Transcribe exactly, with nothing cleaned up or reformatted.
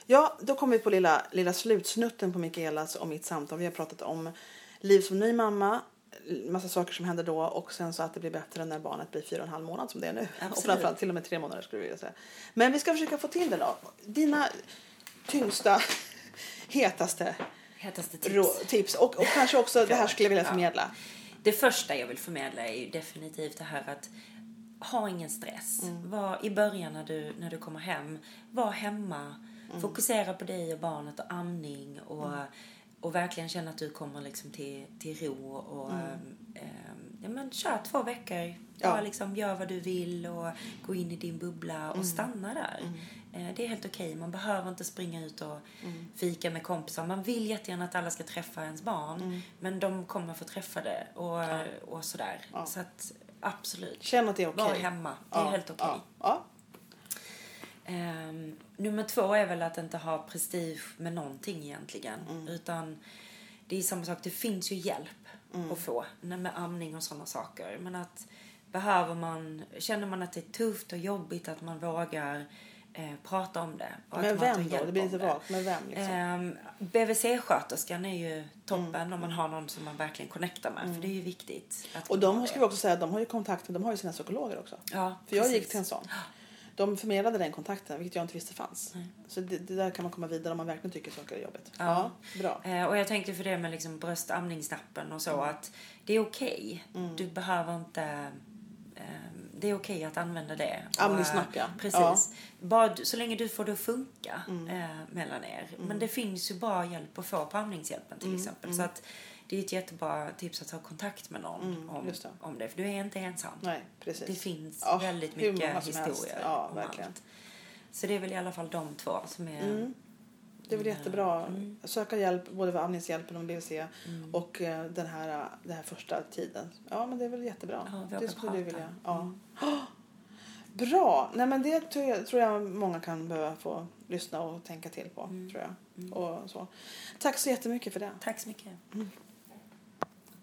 Ja, då kommer vi på lilla, lilla slutsnutten på Mikaelas och mitt samtal. Vi har pratat om liv som ny mamma, massa saker som händer då, och sen så att det blir bättre när barnet blir fyra och en halv månad som det är nu. Absolut. Och framförallt till och med tre månader skulle jag vilja säga. Men vi ska försöka få till det då. Dina tyngsta, hetaste, hetaste tips. Rå, tips. Och, och kanske också det här skulle jag vilja förmedla. Ja. Det första jag vill förmedla är ju definitivt det här att ha ingen stress. Mm. Var i början när du, när du kommer hem, var hemma. Mm. Fokusera på dig och barnet och amning och, mm. och verkligen känna att du kommer liksom till, till ro och mm. eh, ja, men kör två veckor. Ja. Liksom, gör vad du vill och gå in i din bubbla och mm. stanna där. Mm. Eh, det är helt okej. Man behöver inte springa ut och mm. fika med kompisar. Man vill jättegärna att alla ska träffa ens barn. Mm. Men de kommer få träffa det och, ja. och sådär. Ja. Så att absolut. Känn att det är okej. Var hemma. Det är ja. helt okej. Ja. Ja. Um, nummer två är väl att inte ha prestige med någonting egentligen. Mm. Utan det är samma sak. Det finns ju hjälp mm. att få med amning och sådana saker. Men att behöver man, känner man att det är tufft och jobbigt att man vågar eh, prata om det. Och med att vem då? Det blir inte vagt. Med vem liksom? Um, B V C-sköterskan är ju toppen mm. om man har någon som man verkligen connectar med. Mm. För det är ju viktigt. Att och de ska vi också säga, de har ju kontakt med, de har ju sina psykologer också. Ja, för jag gick till en sån. De förmedlade den kontakten, vilket jag inte visste fanns. Mm. Så det, det där kan man komma vidare om man verkligen tycker saker är jobbigt. Ja, ja bra. Eh, och jag tänkte för det med liksom bröstamningsnappen och så mm. att det är okej. Okay. Mm. Du behöver inte... Eh, det är okej okay att använda det. Amningsnapp, ja. Precis. Ja. Bara, så länge du får det att funka mm. eh, mellan er. Mm. Men det finns ju bra hjälp att få på amningshjälpen till mm. exempel. Mm. Så att det är ett jättebra tips att ha kontakt med någon mm, om, det. om det. För du är inte ensam. Nej, precis. Det finns oh, väldigt mycket historier ja, om verkligen. allt. Så det är väl i alla fall de två som är... Mm. Det är väl jättebra. Mm. Söka hjälp, både för amningshjälpen och B V C. Mm. Och uh, den, här, den här första tiden. Ja, men det är väl jättebra. Ja, det skulle du vilja. Ja. Mm. Oh, bra. Nej, men det tror jag, tror jag många kan behöva få lyssna och tänka till på. Mm. Tror jag. Mm. Och så. Tack så jättemycket för det. Tack så mycket. Mm.